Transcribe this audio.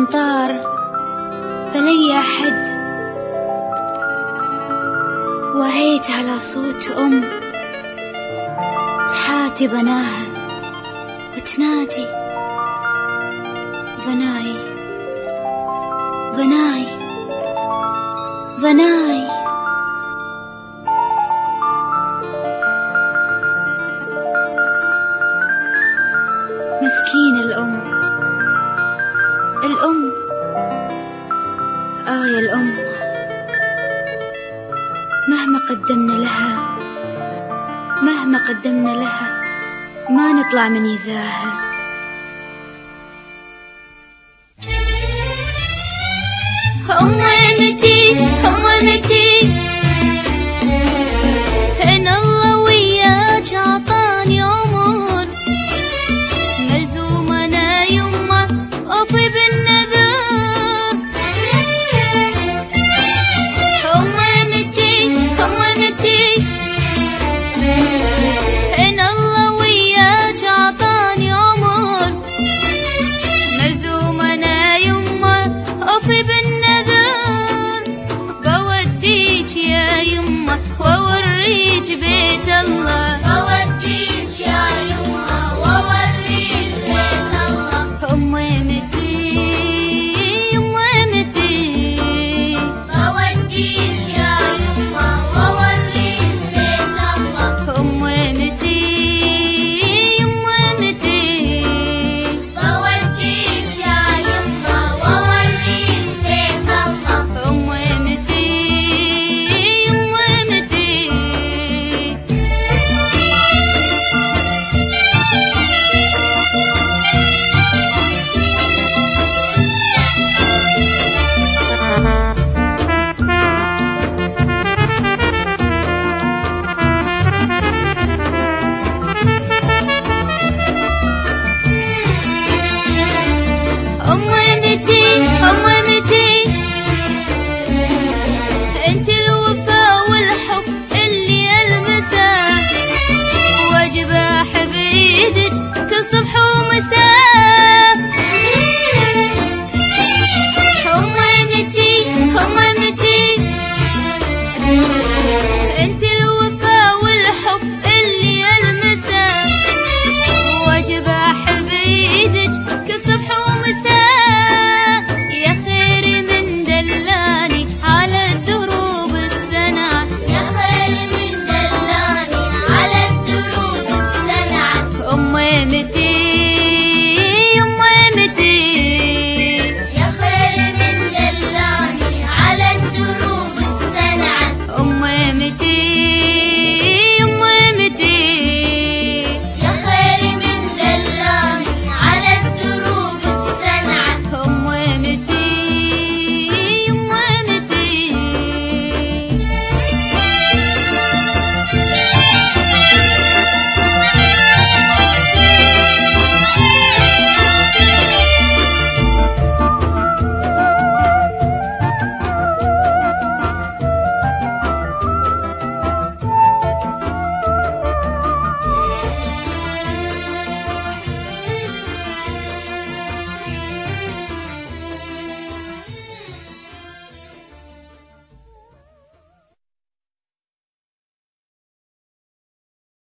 طار بلي أحد، وهيت على صوت تحاتي ظناها وتنادي ظناي ظناي ظناي. مسكينة الأم يا الأم، مهما قدمنا لها ما نطلع من يزاها. همتي إن الله وياك عطاني عمر، ملزومة أنا يمه أوفي بالنذر. همتي إن الله وياك عطاني عمر، ملزومة أنا يمه أوفي بالنذر. بوديك يا يمه وأوريك بيت الله،